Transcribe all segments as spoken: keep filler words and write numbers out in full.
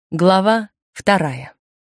Глава вторая.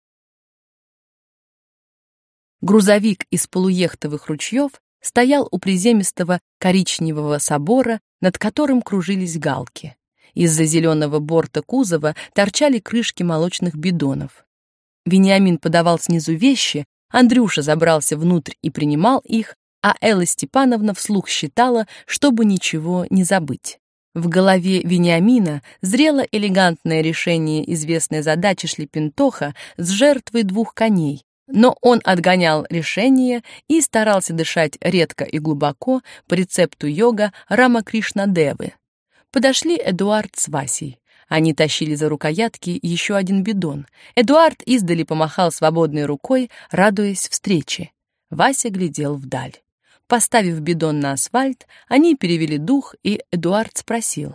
Грузовик из полуехтовых ручьев стоял у приземистого коричневого собора, над которым кружились галки. Из-за зеленого борта кузова торчали крышки молочных бидонов. Вениамин подавал снизу вещи, Андрюша забрался внутрь и принимал их, а Элла Степановна вслух считала, чтобы ничего не забыть. В голове Вениамина зрело элегантное решение известной задачи шлепентоха с жертвой двух коней, но он отгонял решение и старался дышать редко и глубоко по рецепту йога Рамакришнадевы. Подошли Эдуард с Васей. Они тащили за рукоятки еще один бидон. Эдуард издали помахал свободной рукой, радуясь встрече. Вася глядел вдаль. Поставив бидон на асфальт, они перевели дух, и Эдуард спросил: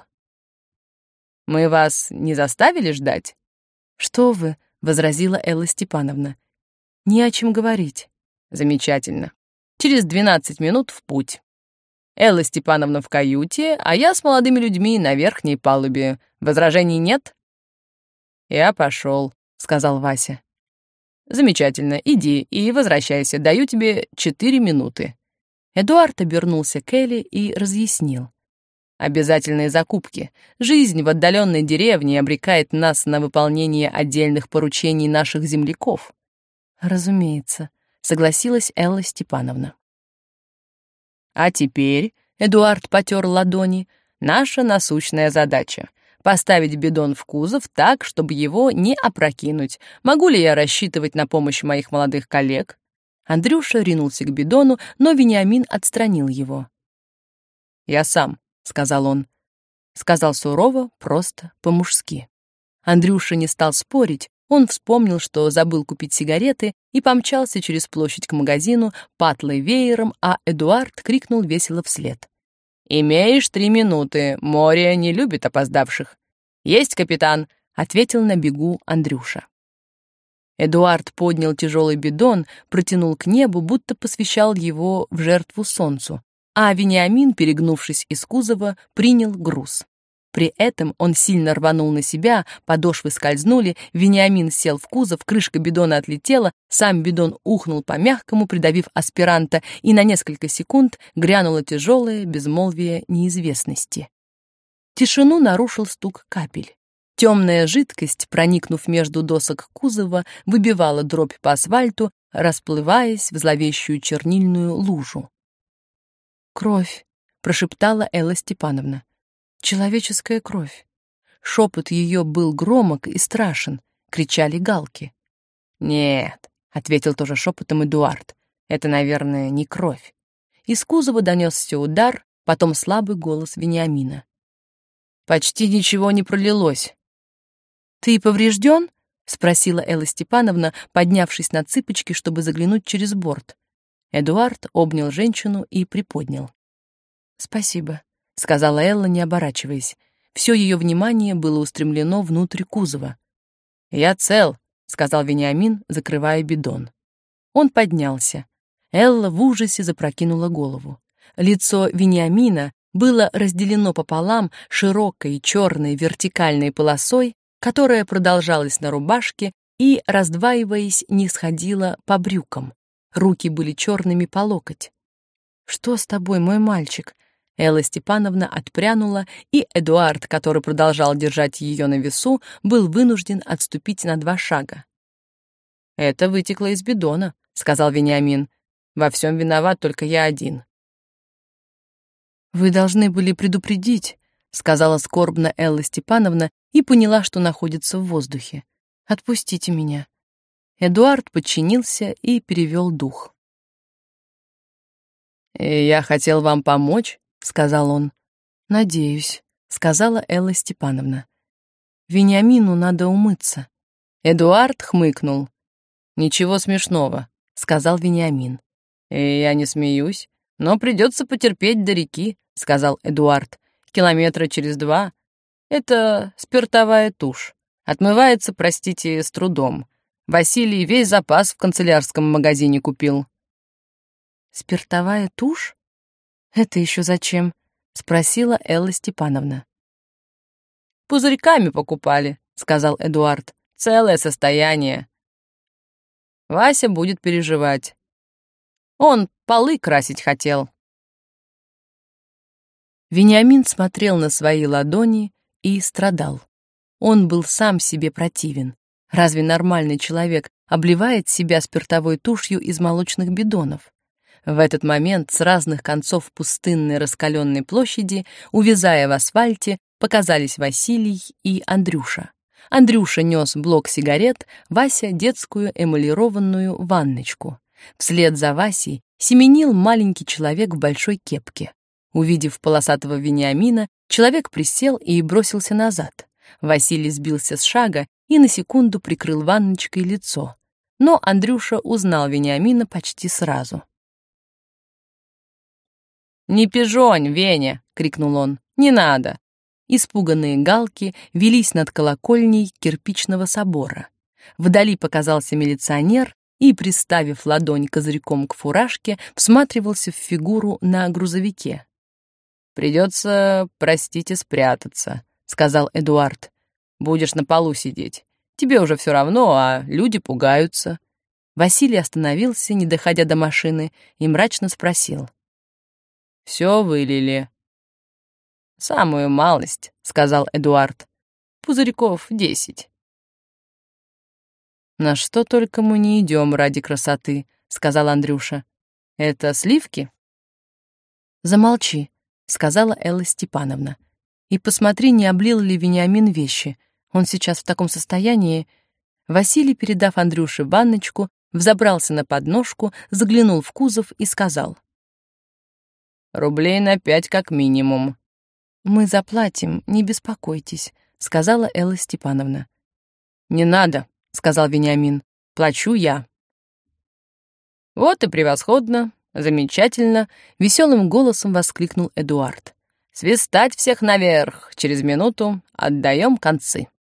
«Мы вас не заставили ждать?» «Что вы?» — возразила Элла Степановна. «Не о чем говорить». «Замечательно. Через двенадцать минут в путь. Элла Степановна в каюте, а я с молодыми людьми на верхней палубе. Возражений нет?» «Я пошел», — сказал Вася. «Замечательно. Иди и возвращайся. Даю тебе четыре минуты». Эдуард обернулся к Элле и разъяснил. «Обязательные закупки. Жизнь в отдаленной деревне обрекает нас на выполнение отдельных поручений наших земляков». «Разумеется», — согласилась Элла Степановна. «А теперь», — Эдуард потер ладони, — «наша насущная задача — поставить бидон в кузов так, чтобы его не опрокинуть. Могу ли я рассчитывать на помощь моих молодых коллег?» Андрюша ринулся к бидону, но Вениамин отстранил его. «Я сам», — сказал он. Сказал сурово, просто, по-мужски. Андрюша не стал спорить, он вспомнил, что забыл купить сигареты, и помчался через площадь к магазину патлой веером, а Эдуард крикнул весело вслед: «Имеешь три минуты, море не любит опоздавших». «Есть, капитан», — ответил на бегу Андрюша. Эдуард поднял тяжелый бидон, протянул к небу, будто посвящал его в жертву солнцу, а Вениамин, перегнувшись из кузова, принял груз. При этом он сильно рванул на себя, подошвы скользнули, Вениамин сел в кузов, крышка бидона отлетела, сам бидон ухнул по мягкому, придавив аспиранта, и на несколько секунд грянуло тяжелое безмолвие неизвестности. Тишину нарушил стук капель. Темная жидкость, проникнув между досок кузова, выбивала дробь по асфальту, расплываясь в зловещую чернильную лужу. «Кровь», — прошептала Элла Степановна. «Человеческая кровь». Шепот ее был громок и страшен, кричали галки. «Нет», — ответил тоже шепотом Эдуард, — «это, наверное, не кровь». Из кузова донесся удар, потом слабый голос Вениамина. «Почти ничего не пролилось». «Ты поврежден?» — спросила Элла Степановна, поднявшись на цыпочки, чтобы заглянуть через борт. Эдуард обнял женщину и приподнял. «Спасибо», — сказала Элла, не оборачиваясь. Все ее внимание было устремлено внутрь кузова. «Я цел», — сказал Вениамин, закрывая бидон. Он поднялся. Элла в ужасе запрокинула голову. Лицо Вениамина было разделено пополам широкой черной вертикальной полосой, которая продолжалась на рубашке и, раздваиваясь, не сходила по брюкам. Руки были черными по локоть. «Что с тобой, мой мальчик?» Элла Степановна отпрянула, и Эдуард, который продолжал держать ее на весу, был вынужден отступить на два шага. «Это вытекло из бидона», — сказал Вениамин. «Во всем виноват только я один». «Вы должны были предупредить», — сказала скорбно Элла Степановна и поняла, что находится в воздухе. «Отпустите меня». Эдуард подчинился и перевел дух. «Я хотел вам помочь», — сказал он. «Надеюсь», — сказала Элла Степановна. «Вениамину надо умыться». Эдуард хмыкнул. «Ничего смешного», — сказал Вениамин. «Я не смеюсь, но придется потерпеть до реки», — сказал Эдуард. «Километра через два. Это спиртовая тушь. Отмывается, простите, с трудом. Василий весь запас в канцелярском магазине купил». «Спиртовая тушь? Это еще зачем?» — спросила Элла Степановна. «Пузырьками покупали», — сказал Эдуард. Целое состояние. Вася будет переживать. Он полы красить хотел». Вениамин смотрел на свои ладони и страдал. Он был сам себе противен. Разве нормальный человек обливает себя спиртовой тушью из молочных бидонов? В этот момент с разных концов пустынной раскаленной площади, увязая в асфальте, показались Василий и Андрюша. Андрюша нес блок сигарет, Вася — детскую эмалированную ванночку. Вслед за Васей семенил маленький человек в большой кепке. Увидев полосатого Вениамина, человек присел и бросился назад. Василий сбился с шага и на секунду прикрыл ванночкой лицо. Но Андрюша узнал Вениамина почти сразу. «Не пижонь, Веня!» — крикнул он. «Не надо!» Испуганные галки велись над колокольней кирпичного собора. Вдали показался милиционер и, приставив ладонь козырьком к фуражке, всматривался в фигуру на грузовике. «Придется, простите, спрятаться», — сказал Эдуард. «Будешь на полу сидеть. Тебе уже все равно, а люди пугаются». Василий остановился, не доходя до машины, и мрачно спросил. «Все вылили?» «Самую малость», — сказал Эдуард. «Пузырьков десять». «На что только мы не идем ради красоты», — сказал Андрюша. «Это сливки?» «Замолчи», — сказала Элла Степановна. «И посмотри, не облил ли Вениамин вещи. Он сейчас в таком состоянии». Василий, передав Андрюше ванночку, взобрался на подножку, заглянул в кузов и сказал. «Рублей на пять как минимум». «Мы заплатим, не беспокойтесь», — сказала Элла Степановна. «Не надо», — сказал Вениамин. «Плачу я». «Вот и превосходно, замечательно», — веселым голосом воскликнул Эдуард. «Свистать всех наверх, через минуту отдаем концы».